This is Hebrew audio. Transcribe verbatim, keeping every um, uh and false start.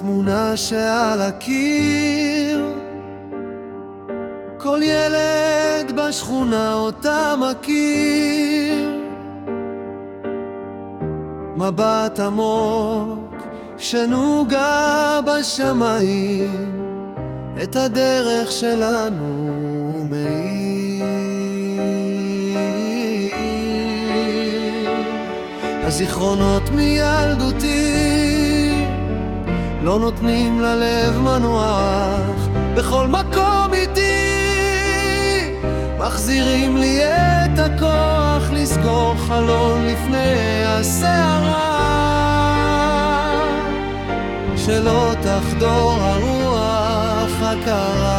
תמונה שעל הקיר, כל ילד בשכונה אותה מכיר. מבט עמוק שנוגע בשמיים, את הדרך שלנו מאיר. הזיכרונות מילדותי לא נותנים ללב מנוח, בכל מקום איתי מחזירים לי את הכוח לסגור חלון לפני הסערה, שלא תחדור הרוח הקרה.